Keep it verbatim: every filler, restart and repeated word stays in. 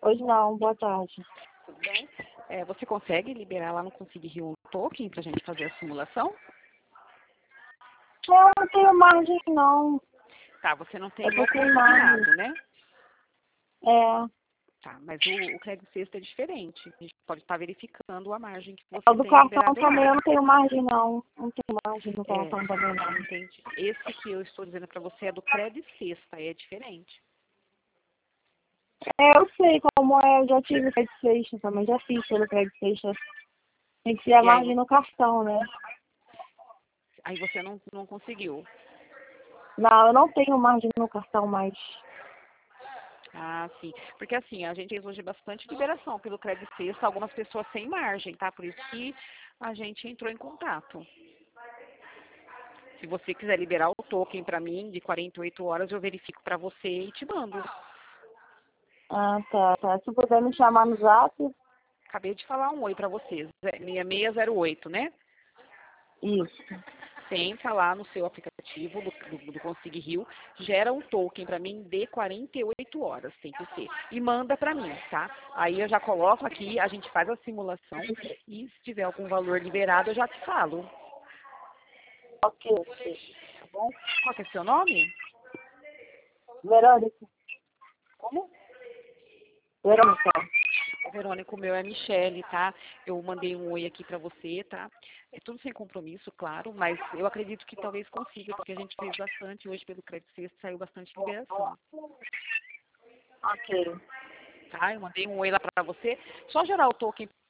Hoje não, boa tarde. Tudo bem? É, você consegue liberar lá no Consegue Rio um token para a gente fazer a simulação? Eu não tenho margem, não. Tá, você não tem Eu tô igual sem margem. consignado, né? É. Tá, mas o, o crédito sexto é diferente. A gente pode estar verificando a margem que O você do tem cartão liberado também lá. eu não tenho margem, não. Não tenho margem do É, cartão também, não. entendi. Esse que eu estou dizendo para você é do crédito sexta, é diferente. É, eu sei como é. Eu já tive crédito sexta também. Já fiz pelo crédito sexta. Tem que ser a E aí, margem vo- no cartão, né? aí você não, não conseguiu. Não, eu não tenho margem no cartão mais. Ah, sim. Porque assim, a gente fez hoje bastante liberação pelo crédito sexta, algumas pessoas sem margem, tá? Por isso que a gente entrou em contato. Se você quiser liberar o token para mim de quarenta e oito horas, eu verifico para você e te mando. Ah, tá, tá. Se puder me chamar no zap, Acabei de falar um oi para vocês. seis seis zero oito, né? isso. Você entra lá no seu aplicativo do, do, do Consegue Rio, gera um token para mim de quarenta e oito horas, tem que ser. E manda para mim, tá? Aí eu já coloco aqui, a gente faz a simulação e se tiver algum valor liberado, eu já te falo. Ok. Tá bom? Qual que é seu nome? Verônica. Como? Verônica. Verônica, o meu é Michele, tá? Eu mandei um oi aqui pra você, tá? É tudo sem compromisso, claro, mas eu acredito que talvez consiga, porque a gente fez bastante hoje pelo crédito sexto, saiu bastante liberação, Ok. tá? Eu mandei um oi lá pra você. Só gerar o token